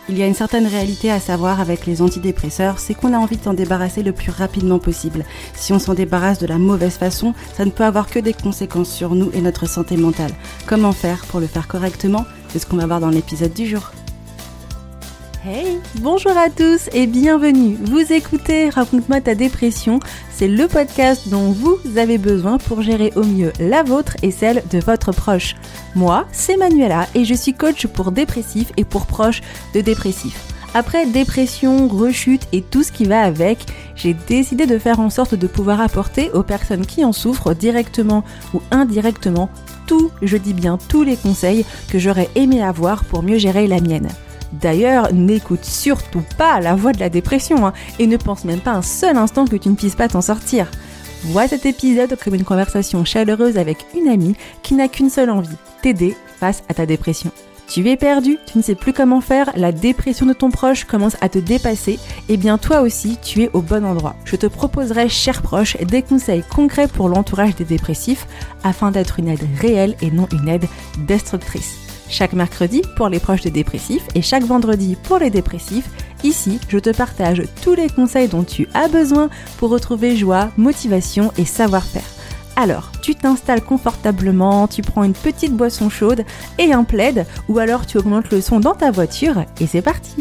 Il y a une certaine réalité à savoir avec les antidépresseurs, c'est qu'on a envie de s'en débarrasser le plus rapidement possible. Si on s'en débarrasse de la mauvaise façon, ça ne peut avoir que des conséquences sur nous et notre santé mentale. Comment faire pour le faire correctement ? C'est ce qu'on va voir dans l'épisode du jour. Hey, bonjour à tous et bienvenue. Vous écoutez Raconte-moi ta dépression, c'est le podcast dont vous avez besoin pour gérer au mieux la vôtre et celle de votre proche. Moi, c'est Manuela et je suis coach pour dépressifs et pour proches de dépressifs. Après dépression, rechute et tout ce qui va avec, j'ai décidé de faire en sorte de pouvoir apporter aux personnes qui en souffrent directement ou indirectement je dis bien tous les conseils que j'aurais aimé avoir pour mieux gérer la mienne. D'ailleurs, n'écoute surtout pas la voix de la dépression et ne pense même pas un seul instant que tu ne puisses pas t'en sortir. Vois cet épisode comme une conversation chaleureuse avec une amie qui n'a qu'une seule envie, t'aider face à ta dépression. Tu es perdu, tu ne sais plus comment faire, la dépression de ton proche commence à te dépasser, et bien toi aussi, tu es au bon endroit. Je te proposerai, cher proche, des conseils concrets pour l'entourage des dépressifs afin d'être une aide réelle et non une aide destructrice. Chaque mercredi pour les proches des dépressifs et chaque vendredi pour les dépressifs, ici, je te partage tous les conseils dont tu as besoin pour retrouver joie, motivation et savoir-faire. Alors, tu t'installes confortablement, tu prends une petite boisson chaude et un plaid, ou alors tu augmentes le son dans ta voiture et c'est parti.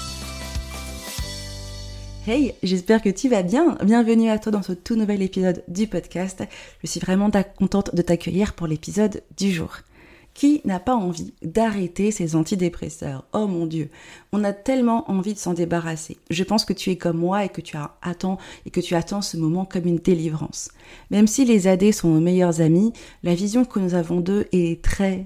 Hey, j'espère que tu vas bien. Bienvenue à toi dans ce tout nouvel épisode du podcast. Je suis vraiment contente de t'accueillir pour l'épisode du jour. Qui n'a pas envie d'arrêter ces antidépresseurs ? Oh mon Dieu, on a tellement envie de s'en débarrasser. Je pense que tu es comme moi et que tu attends ce moment comme une délivrance. Même si les AD sont nos meilleurs amis, la vision que nous avons d'eux est très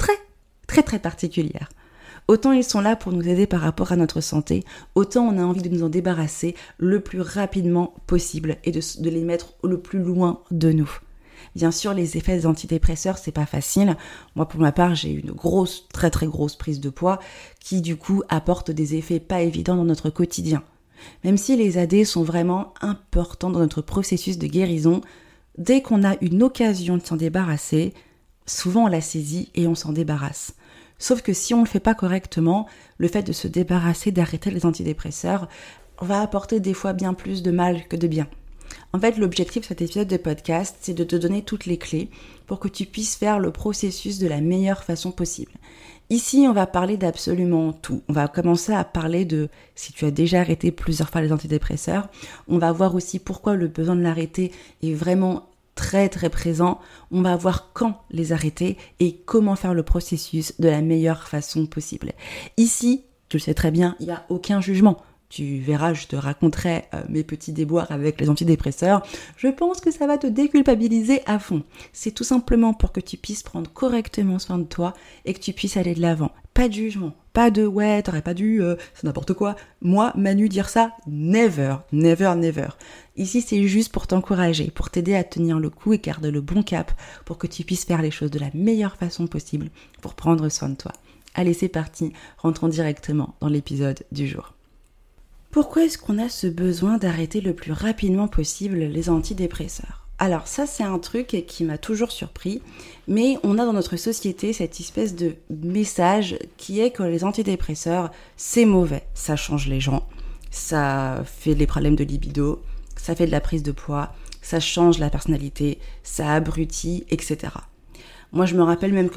particulière. Autant ils sont là pour nous aider par rapport à notre santé, autant on a envie de nous en débarrasser le plus rapidement possible et de les mettre le plus loin de nous. Bien sûr, les effets des antidépresseurs, c'est pas facile. Moi, pour ma part, j'ai eu une très grosse prise de poids qui, du coup, apporte des effets pas évidents dans notre quotidien. Même si les AD sont vraiment importants dans notre processus de guérison, dès qu'on a une occasion de s'en débarrasser, souvent on la saisit et on s'en débarrasse. Sauf que si on ne le fait pas correctement, le fait de se débarrasser, d'arrêter les antidépresseurs, va apporter des fois bien plus de mal que de bien. En fait, l'objectif de cet épisode de podcast, c'est de te donner toutes les clés pour que tu puisses faire le processus de la meilleure façon possible. Ici, on va parler d'absolument tout. On va commencer à parler de si tu as déjà arrêté plusieurs fois les antidépresseurs. On va voir aussi pourquoi le besoin de l'arrêter est vraiment très présent. On va voir quand les arrêter et comment faire le processus de la meilleure façon possible. Ici, tu le sais très bien, il n'y a aucun jugement. Tu verras, je te raconterai mes petits déboires avec les antidépresseurs. Je pense que ça va te déculpabiliser à fond. C'est tout simplement pour que tu puisses prendre correctement soin de toi et que tu puisses aller de l'avant. Pas de jugement, pas de « ouais, t'aurais pas dû, c'est n'importe quoi ». Moi, Manu, dire ça, never. Ici, c'est juste pour t'encourager, pour t'aider à tenir le coup et garder le bon cap pour que tu puisses faire les choses de la meilleure façon possible pour prendre soin de toi. Allez, c'est parti, rentrons directement dans l'épisode du jour. Pourquoi est-ce qu'on a ce besoin d'arrêter le plus rapidement possible les antidépresseurs ? Alors ça, c'est un truc qui m'a toujours surpris, mais on a dans notre société cette espèce de message qui est que les antidépresseurs, c'est mauvais. Ça change les gens, ça fait des problèmes de libido, ça fait de la prise de poids, ça change la personnalité, ça abrutit, etc. Moi, je me rappelle même que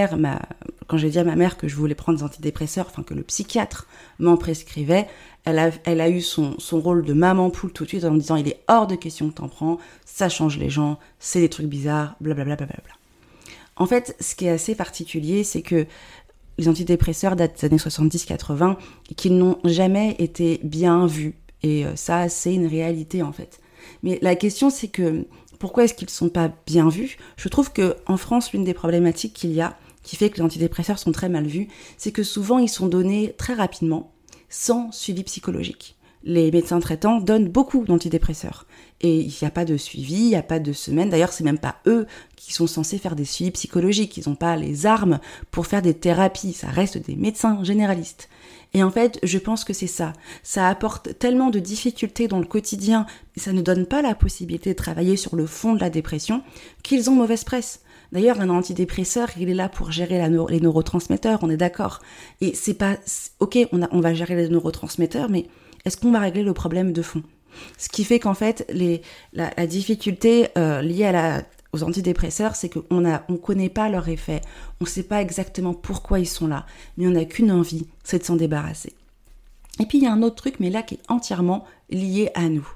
quand j'ai dit à ma mère que je voulais prendre des antidépresseurs, enfin que le psychiatre m'en prescrivait, elle a eu son rôle de maman poule tout de suite en me disant « il est hors de question que t'en prends, ça change les gens, c'est des trucs bizarres, blablabla. » En fait, ce qui est assez particulier, c'est que les antidépresseurs datent des années 70-80 et qu'ils n'ont jamais été bien vus. Et ça, c'est une réalité en fait. Mais la question, c'est que pourquoi est-ce qu'ils ne sont pas bien vus ? Je trouve qu'en France, l'une des problématiques qu'il y a, qui fait que les antidépresseurs sont très mal vus, c'est que souvent ils sont donnés très rapidement, sans suivi psychologique. Les médecins traitants donnent beaucoup d'antidépresseurs. Et il n'y a pas de suivi, il n'y a pas de semaine. D'ailleurs, c'est même pas eux qui sont censés faire des suivis psychologiques. Ils n'ont pas les armes pour faire des thérapies. Ça reste des médecins généralistes. Et en fait, je pense que c'est ça. Ça apporte tellement de difficultés dans le quotidien et ça ne donne pas la possibilité de travailler sur le fond de la dépression qu'ils ont mauvaise presse. D'ailleurs, un antidépresseur, il est là pour gérer les neurotransmetteurs, on est d'accord. Et c'est pas... Ok, on va gérer les neurotransmetteurs, mais est-ce qu'on va régler le problème de fond ? Ce qui fait qu'en fait, la difficulté liée aux antidépresseurs, c'est qu'on connaît pas leur effet, on sait pas exactement pourquoi ils sont là, mais on n'a qu'une envie, c'est de s'en débarrasser. Et puis il y a un autre truc, mais là qui est entièrement lié à nous.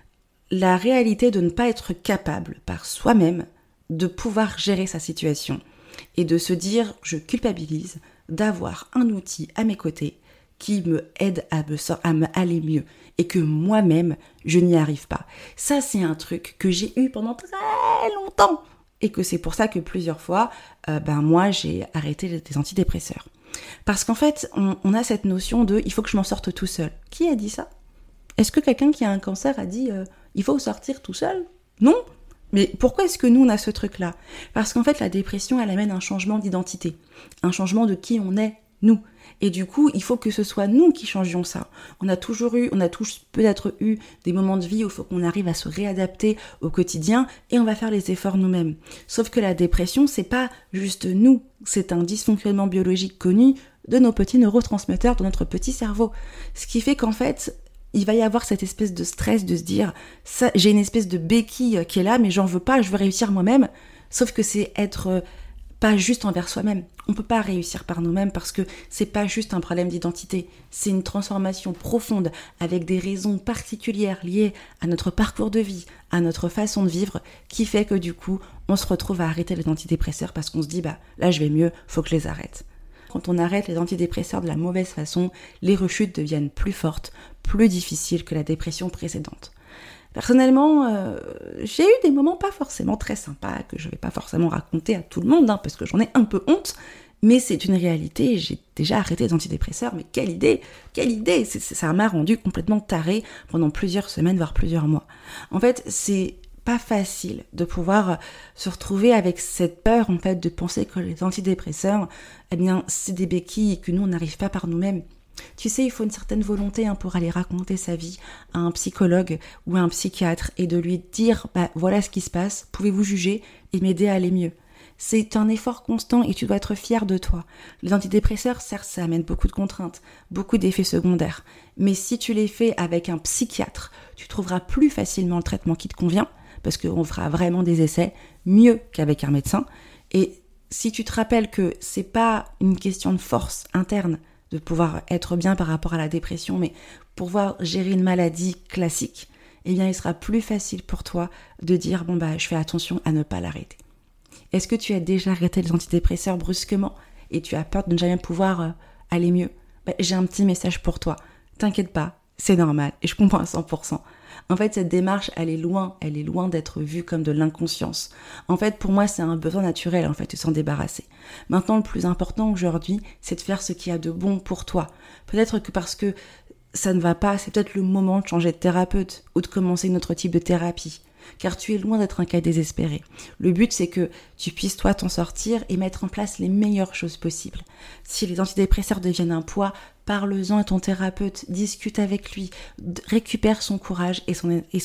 La réalité de ne pas être capable par soi-même de pouvoir gérer sa situation et de se dire « je culpabilise » d'avoir un outil à mes côtés qui me aide à me aller mieux et que moi-même, je n'y arrive pas. Ça, c'est un truc que j'ai eu pendant très longtemps et que c'est pour ça que plusieurs fois, moi, j'ai arrêté les antidépresseurs. Parce qu'en fait, on a cette notion de « il faut que je m'en sorte tout seul ». Qui a dit ça ? Est-ce que quelqu'un qui a un cancer a dit « il faut sortir tout seul » ? Non. Mais pourquoi est-ce que nous, on a ce truc-là ? Parce qu'en fait, la dépression, elle amène un changement d'identité, un changement de qui on est, nous. Et du coup, il faut que ce soit nous qui changions ça. On a tous peut-être eu des moments de vie où il faut qu'on arrive à se réadapter au quotidien et on va faire les efforts nous-mêmes. Sauf que la dépression, c'est pas juste nous, c'est un dysfonctionnement biologique connu de nos petits neurotransmetteurs, de notre petit cerveau. Ce qui fait qu'en fait, il va y avoir cette espèce de stress de se dire ça, j'ai une espèce de béquille qui est là, mais j'en veux pas, je veux réussir moi-même. Sauf que c'est être pas juste envers soi-même. On peut pas réussir par nous-mêmes parce que c'est pas juste un problème d'identité. C'est une transformation profonde avec des raisons particulières liées à notre parcours de vie, à notre façon de vivre, qui fait que du coup, on se retrouve à arrêter les antidépresseurs parce qu'on se dit là je vais mieux, faut que je les arrête. Quand on arrête les antidépresseurs de la mauvaise façon, les rechutes deviennent plus fortes, plus difficiles que la dépression précédente. Personnellement, j'ai eu des moments pas forcément très sympas, que je vais pas forcément raconter à tout le monde, parce que j'en ai un peu honte, mais c'est une réalité, j'ai déjà arrêté les antidépresseurs, mais quelle idée, ça m'a rendu complètement tarée pendant plusieurs semaines, voire plusieurs mois. En fait, c'est pas facile de pouvoir se retrouver avec cette peur, en fait, de penser que les antidépresseurs, c'est des béquilles et que nous, on n'arrive pas par nous-mêmes. Tu sais, il faut une certaine volonté pour aller raconter sa vie à un psychologue ou à un psychiatre et de lui dire voilà ce qui se passe, pouvez-vous juger et m'aider à aller mieux. C'est un effort constant et tu dois être fier de toi. Les antidépresseurs, certes, ça amène beaucoup de contraintes, beaucoup d'effets secondaires. Mais si tu les fais avec un psychiatre, tu trouveras plus facilement le traitement qui te convient parce qu'on fera vraiment des essais mieux qu'avec un médecin. Et si tu te rappelles que c'est pas une question de force interne, de pouvoir être bien par rapport à la dépression, mais pouvoir gérer une maladie classique, eh bien, il sera plus facile pour toi de dire, je fais attention à ne pas l'arrêter. Est-ce que tu as déjà arrêté les antidépresseurs brusquement et tu as peur de ne jamais pouvoir aller mieux ? J'ai un petit message pour toi. T'inquiète pas, c'est normal et je comprends à 100%. En fait, cette démarche, elle est loin d'être vue comme de l'inconscience. En fait, pour moi, c'est un besoin naturel, de s'en débarrasser. Maintenant, le plus important aujourd'hui, c'est de faire ce qu'il y a de bon pour toi. Peut-être que parce que ça ne va pas, c'est peut-être le moment de changer de thérapeute ou de commencer une autre type de thérapie. Car tu es loin d'être un cas désespéré. Le but, c'est que tu puisses, toi, t'en sortir et mettre en place les meilleures choses possibles. Si les antidépresseurs deviennent un poids, parle-en à ton thérapeute, discute avec lui, récupère son courage et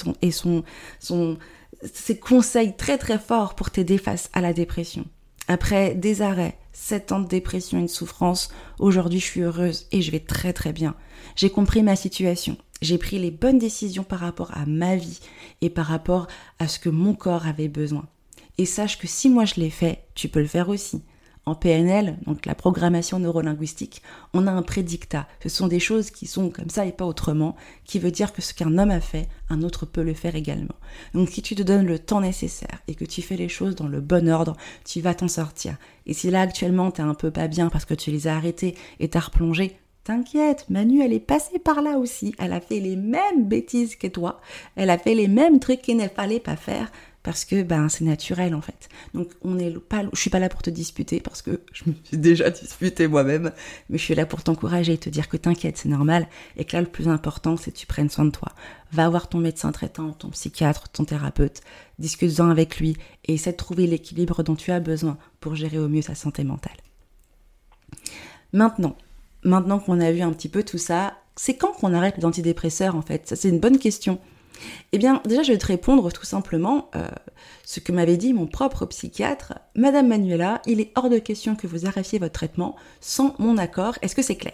ses conseils très très forts pour t'aider face à la dépression. Après des arrêts, 7 ans de dépression et de souffrance, aujourd'hui je suis heureuse et je vais très très bien. J'ai compris ma situation. J'ai pris les bonnes décisions par rapport à ma vie et par rapport à ce que mon corps avait besoin. Et sache que si moi je l'ai fait, tu peux le faire aussi. En PNL, donc la programmation neurolinguistique, on a un prédictat. Ce sont des choses qui sont comme ça et pas autrement, qui veut dire que ce qu'un homme a fait, un autre peut le faire également. Donc si tu te donnes le temps nécessaire et que tu fais les choses dans le bon ordre, tu vas t'en sortir. Et si là actuellement t'es un peu pas bien parce que tu les as arrêtés et t'as replongé, t'inquiète, Manu, elle est passée par là aussi. Elle a fait les mêmes bêtises que toi. Elle a fait les mêmes trucs qu'il ne fallait pas faire parce que c'est naturel en fait. Donc je suis pas là pour te disputer parce que je me suis déjà disputée moi-même, mais je suis là pour t'encourager et te dire que t'inquiète, c'est normal et que là le plus important c'est que tu prennes soin de toi. Va voir ton médecin traitant, ton psychiatre, ton thérapeute, discute-en avec lui et essaie de trouver l'équilibre dont tu as besoin pour gérer au mieux sa santé mentale. Maintenant qu'on a vu un petit peu tout ça, c'est quand qu'on arrête les antidépresseurs en fait ? Ça, c'est une bonne question. Eh bien, déjà, je vais te répondre tout simplement ce que m'avait dit mon propre psychiatre. Madame Manuela, il est hors de question que vous arrêtiez votre traitement sans mon accord. Est-ce que c'est clair ?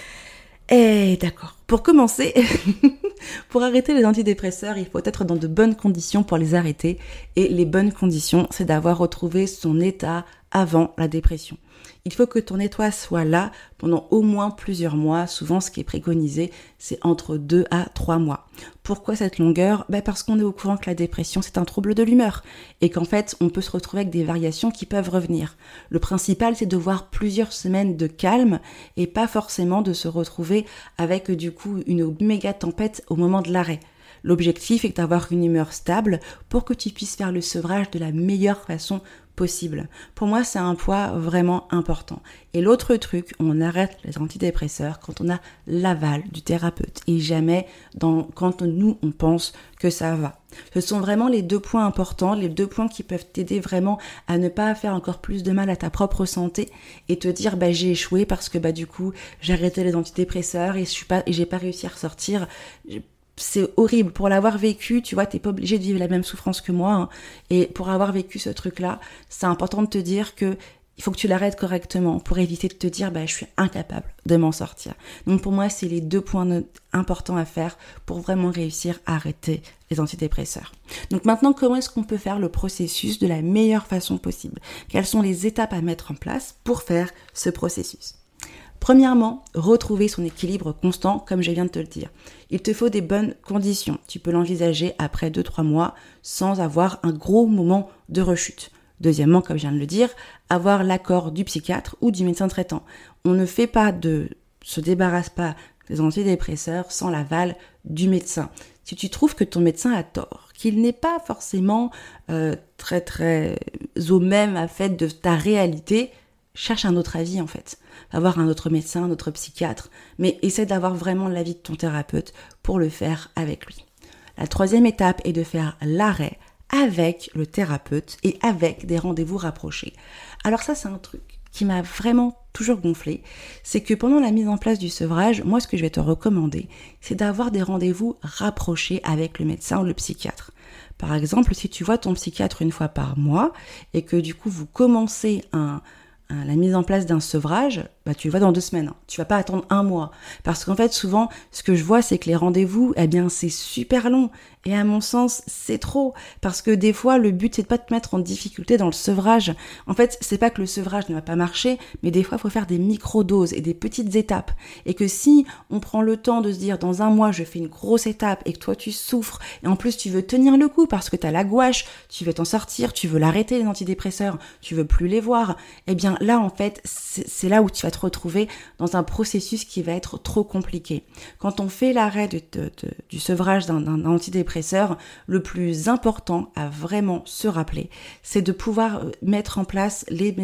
Eh d'accord. Pour commencer, pour arrêter les antidépresseurs, il faut être dans de bonnes conditions pour les arrêter. Et les bonnes conditions, c'est d'avoir retrouvé son état avant la dépression. Il faut que ton état soit là pendant au moins plusieurs mois. Souvent, ce qui est préconisé, c'est entre 2 à 3 mois. Pourquoi cette longueur ? Parce qu'on est au courant que la dépression, c'est un trouble de l'humeur et qu'en fait, on peut se retrouver avec des variations qui peuvent revenir. Le principal, c'est de voir plusieurs semaines de calme et pas forcément de se retrouver avec du coup une méga tempête au moment de l'arrêt. L'objectif est d'avoir une humeur stable pour que tu puisses faire le sevrage de la meilleure façon possible. Pour moi, c'est un point vraiment important. Et l'autre truc, on arrête les antidépresseurs quand on a l'aval du thérapeute et jamais quand nous, on pense que ça va. Ce sont vraiment les 2 points importants, les 2 points qui peuvent t'aider vraiment à ne pas faire encore plus de mal à ta propre santé et te dire j'ai échoué parce que du coup, j'ai arrêté les antidépresseurs et j'ai pas réussi à ressortir. C'est horrible. Pour l'avoir vécu, tu vois, t'es pas obligé de vivre la même souffrance que moi. Hein. Et pour avoir vécu ce truc-là, c'est important de te dire que il faut que tu l'arrêtes correctement pour éviter de te dire je suis incapable de m'en sortir. Donc pour moi, c'est les 2 points importants à faire pour vraiment réussir à arrêter les antidépresseurs. Donc maintenant, comment est-ce qu'on peut faire le processus de la meilleure façon possible ? Quelles sont les étapes à mettre en place pour faire ce processus ? Premièrement, retrouver son équilibre constant, comme je viens de te le dire. Il te faut des bonnes conditions. Tu peux l'envisager après 2-3 mois sans avoir un gros moment de rechute. Deuxièmement, comme je viens de le dire, avoir l'accord du psychiatre ou du médecin traitant. On ne se débarrasse pas des antidépresseurs sans l'aval du médecin. Si tu trouves que ton médecin a tort, qu'il n'est pas forcément très très au même à fait de ta réalité, cherche un autre avis en fait. Avoir un autre médecin, un autre psychiatre, mais essaie d'avoir vraiment l'avis de ton thérapeute pour le faire avec lui. La 3e étape est de faire l'arrêt avec le thérapeute et avec des rendez-vous rapprochés. Alors ça, c'est un truc qui m'a vraiment toujours gonflé, c'est que pendant la mise en place du sevrage, moi ce que je vais te recommander, c'est d'avoir des rendez-vous rapprochés avec le médecin ou le psychiatre. Par exemple, si tu vois ton psychiatre 1 fois par mois et que du coup vous commencez la mise en place d'un sevrage, tu le vois dans 2 semaines. Tu vas pas attendre 1 mois. Parce qu'en fait, souvent, ce que je vois, c'est que les rendez-vous, c'est super long. Et à mon sens, c'est trop. Parce que des fois, le but, c'est de pas te mettre en difficulté dans le sevrage. En fait, c'est pas que le sevrage ne va pas marcher, mais des fois, il faut faire des micro-doses et des petites étapes. Et que si on prend le temps de se dire, dans 1 mois, je fais une grosse étape et que toi, tu souffres, et en plus, tu veux tenir le coup parce que t'as la gouache, tu veux t'en sortir, tu veux l'arrêter, les antidépresseurs, tu veux plus les voir, eh bien, là, en fait, c'est là où tu vas te retrouver dans un processus qui va être trop compliqué. Quand on fait l'arrêt du sevrage d'un antidépresseur, le plus important à vraiment se rappeler, c'est de pouvoir mettre en place les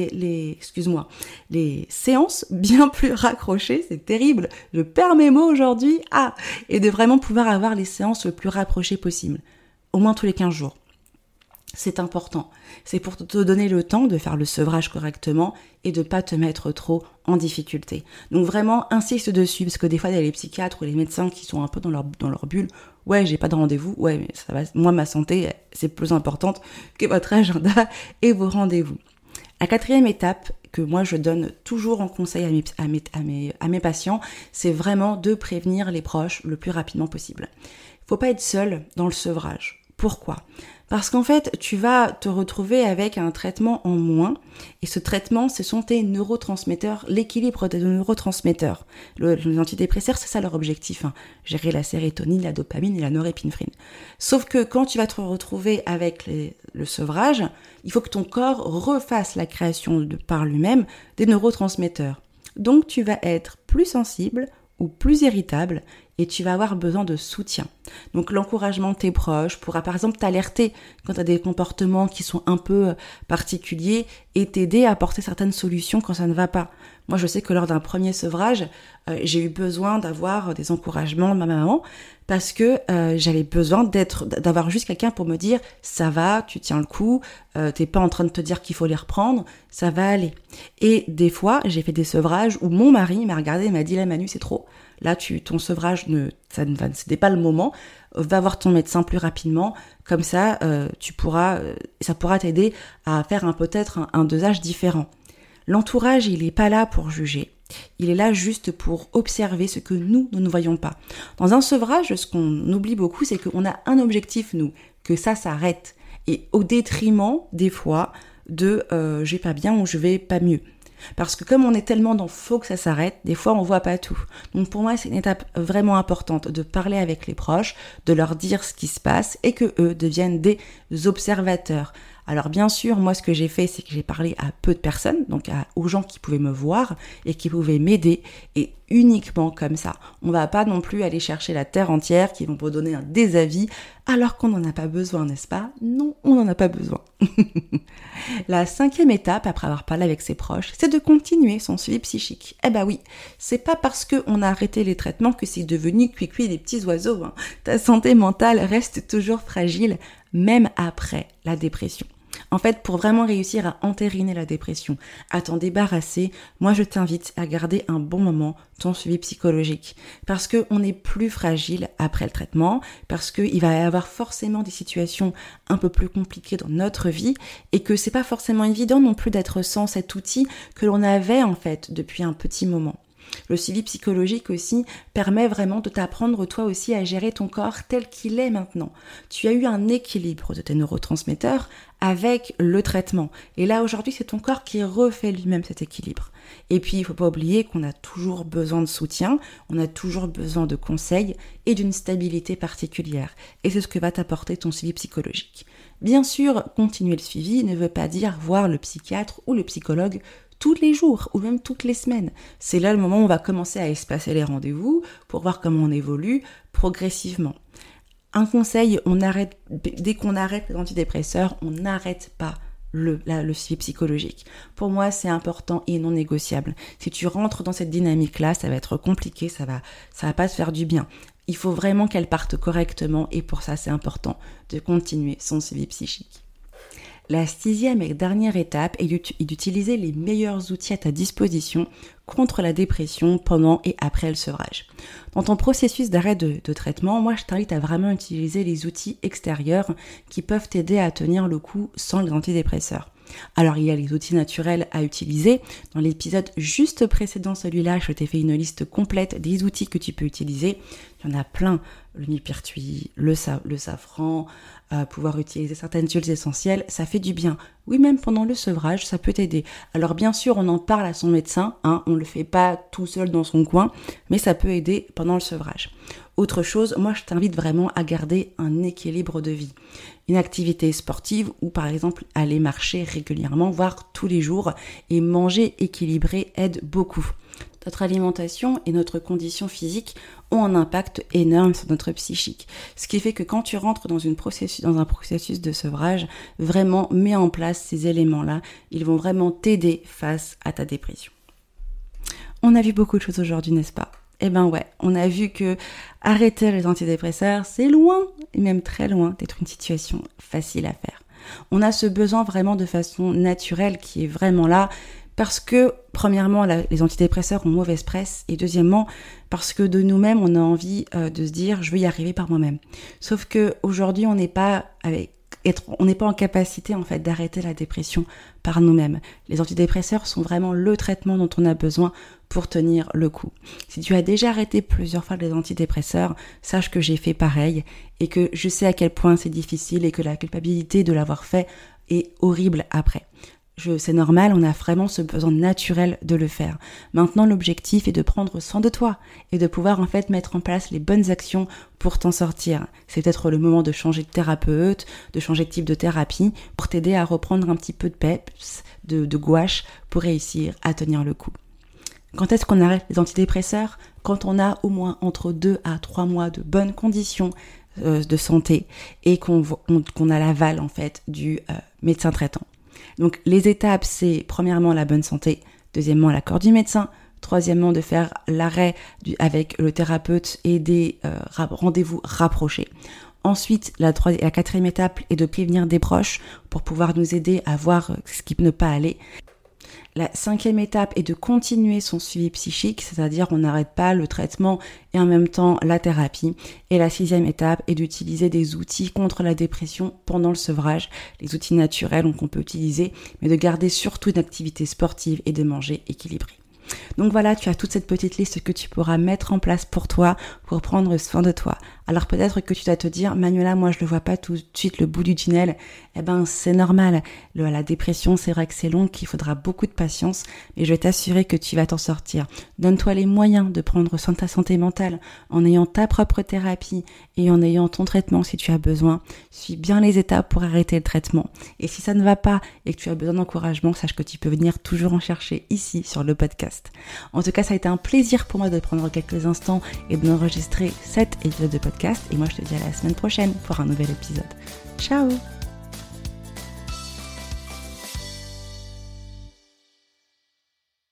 séances bien plus raccrochées, c'est terrible, je perds mes mots aujourd'hui, et de vraiment pouvoir avoir les séances le plus rapprochées possible, au moins tous les 15 jours. C'est important. C'est pour te donner le temps de faire le sevrage correctement et de pas te mettre trop en difficulté. Donc vraiment, insiste dessus, parce que des fois, il y a les psychiatres ou les médecins qui sont un peu dans leur bulle. Ouais, j'ai pas de rendez-vous. Ouais, mais ça va. Moi, ma santé, c'est plus importante que votre agenda et vos rendez-vous. La 4e étape que moi je donne toujours en conseil à mes patients, c'est vraiment de prévenir les proches le plus rapidement possible. Faut pas être seul dans le sevrage. Pourquoi ? Parce qu'en fait, tu vas te retrouver avec un traitement en moins, et ce traitement, ce sont tes neurotransmetteurs, l'équilibre des neurotransmetteurs. Les antidépresseurs, c'est ça leur objectif, gérer la sérotonine, la dopamine et la norépinéphrine. Sauf que quand tu vas te retrouver avec le sevrage, il faut que ton corps refasse la création par lui-même des neurotransmetteurs. Donc tu vas être plus sensible ou plus irritable, et tu vas avoir besoin de soutien. Donc l'encouragement de tes proches pourra par exemple t'alerter quand tu as des comportements qui sont un peu particuliers et t'aider à apporter certaines solutions quand ça ne va pas. Moi je sais que lors d'un premier sevrage, j'ai eu besoin d'avoir des encouragements de ma maman parce que j'avais besoin d'avoir juste quelqu'un pour me dire ça va, tu tiens le coup, t'es pas en train de te dire qu'il faut les reprendre, ça va aller. Et des fois j'ai fait des sevrages où mon mari m'a regardé et m'a dit là Manu c'est trop. Là, ton sevrage, c'était pas le moment. va voir ton médecin plus rapidement, comme ça, ça pourra t'aider à faire peut-être un dosage différent. L'entourage, il n'est pas là pour juger. Il est là juste pour observer ce que nous ne voyons pas. Dans un sevrage, ce qu'on oublie beaucoup, c'est qu'on a un objectif, nous, que ça s'arrête. Et au détriment, des fois, de je vais pas bien ou je vais pas mieux. Parce que comme on est tellement dans faut que ça s'arrête, des fois on voit pas tout. Donc pour moi, c'est une étape vraiment importante de parler avec les proches, de leur dire ce qui se passe et que eux deviennent des observateurs. Alors bien sûr, moi ce que j'ai fait, c'est que j'ai parlé à peu de personnes, donc aux gens qui pouvaient me voir et qui pouvaient m'aider, et uniquement comme ça. On va pas non plus aller chercher la terre entière qui vont vous donner un désavis alors qu'on n'en a pas besoin, n'est-ce pas? Non, on n'en a pas besoin. La 5e étape, après avoir parlé avec ses proches, c'est de continuer son suivi psychique. Eh ben oui, c'est pas parce qu'on a arrêté les traitements que c'est devenu cuicui des petits oiseaux. Ta santé mentale reste toujours fragile, même après la dépression. En fait, pour vraiment réussir à entériner la dépression, à t'en débarrasser, moi je t'invite à garder un bon moment ton suivi psychologique. Parce qu'on est plus fragile après le traitement, parce qu'il va y avoir forcément des situations un peu plus compliquées dans notre vie, et que c'est pas forcément évident non plus d'être sans cet outil que l'on avait en fait depuis un petit moment. Le suivi psychologique aussi permet vraiment de t'apprendre toi aussi à gérer ton corps tel qu'il est maintenant. Tu as eu un équilibre de tes neurotransmetteurs avec le traitement. Et là aujourd'hui, c'est ton corps qui refait lui-même cet équilibre. Et puis, il faut pas oublier qu'on a toujours besoin de soutien, on a toujours besoin de conseils et d'une stabilité particulière. Et c'est ce que va t'apporter ton suivi psychologique. Bien sûr, continuer le suivi ne veut pas dire voir le psychiatre ou le psychologue tous les jours ou même toutes les semaines. C'est là le moment où on va commencer à espacer les rendez-vous pour voir comment on évolue progressivement. Un conseil, dès qu'on arrête les antidépresseurs, on n'arrête pas le suivi psychologique. Pour moi, c'est important et non négociable. Si tu rentres dans cette dynamique-là, ça va être compliqué, ça va pas te faire du bien. Il faut vraiment qu'elle parte correctement et pour ça, c'est important de continuer son suivi psychique. La 6e et dernière étape est d'utiliser les meilleurs outils à ta disposition contre la dépression pendant et après le sevrage. Dans ton processus d'arrêt de traitement, moi je t'invite à vraiment utiliser les outils extérieurs qui peuvent t'aider à tenir le coup sans les antidépresseurs. Alors il y a les outils naturels à utiliser. Dans l'épisode juste précédent celui-là, je t'ai fait une liste complète des outils que tu peux utiliser. Il y en a plein, le myrtille, le safran, pouvoir utiliser certaines huiles essentielles, ça fait du bien. Oui, même pendant le sevrage, ça peut t'aider. Alors bien sûr, on en parle à son médecin, on ne le fait pas tout seul dans son coin, mais ça peut aider pendant le sevrage. Autre chose, moi je t'invite vraiment à garder un équilibre de vie. Une activité sportive ou par exemple aller marcher régulièrement, voire tous les jours, et manger équilibré aide beaucoup. Notre alimentation et notre condition physique ont un impact énorme sur notre psychique. Ce qui fait que quand tu rentres dans un processus de sevrage, vraiment mets en place ces éléments-là. Ils vont vraiment t'aider face à ta dépression. On a vu beaucoup de choses aujourd'hui, n'est-ce pas ? Eh ben ouais, on a vu que arrêter les antidépresseurs, c'est loin, et même très loin, d'être une situation facile à faire. On a ce besoin vraiment de façon naturelle qui est vraiment là, parce que, premièrement, les antidépresseurs ont mauvaise presse, et deuxièmement, parce que de nous-mêmes, on a envie de se dire « je veux y arriver par moi-même ». Sauf que aujourd'hui, on n'est pas en capacité en fait d'arrêter la dépression par nous-mêmes. Les antidépresseurs sont vraiment le traitement dont on a besoin pour tenir le coup. Si tu as déjà arrêté plusieurs fois les antidépresseurs, sache que j'ai fait pareil et que je sais à quel point c'est difficile et que la culpabilité de l'avoir fait est horrible après. C'est normal, on a vraiment ce besoin naturel de le faire. Maintenant, l'objectif est de prendre soin de toi et de pouvoir en fait mettre en place les bonnes actions pour t'en sortir. C'est peut-être le moment de changer de thérapeute, de changer de type de thérapie pour t'aider à reprendre un petit peu de peps, de gouache pour réussir à tenir le coup. Quand est-ce qu'on arrête les antidépresseurs ? Quand on a au moins entre 2 à 3 mois de bonnes conditions de santé et qu'on a l'aval en fait du médecin traitant. Donc les étapes, c'est premièrement la bonne santé, deuxièmement l'accord du médecin, troisièmement de faire l'arrêt avec le thérapeute et des rendez-vous rapprochés. Ensuite, la 4e étape est de prévenir des proches pour pouvoir nous aider à voir ce qui ne peut pas aller. La 5e étape est de continuer son suivi psychique, c'est-à-dire on n'arrête pas le traitement et en même temps la thérapie. Et la 6e étape est d'utiliser des outils contre la dépression pendant le sevrage, les outils naturels qu'on peut utiliser, mais de garder surtout une activité sportive et de manger équilibré. Donc voilà, tu as toute cette petite liste que tu pourras mettre en place pour toi, pour prendre soin de toi. Alors peut-être que tu dois te dire, Manuela, moi je ne vois pas tout de suite le bout du tunnel. C'est normal. La dépression, c'est vrai que c'est long, qu'il faudra beaucoup de patience, mais je vais t'assurer que tu vas t'en sortir. Donne-toi les moyens de prendre soin de ta santé mentale en ayant ta propre thérapie et en ayant ton traitement si tu as besoin. Suis bien les étapes pour arrêter le traitement. Et si ça ne va pas et que tu as besoin d'encouragement, sache que tu peux venir toujours en chercher ici sur le podcast. En tout cas, ça a été un plaisir pour moi de prendre quelques instants et d'enregistrer cet épisode de podcast. Et moi, je te dis à la semaine prochaine pour un nouvel épisode. Ciao!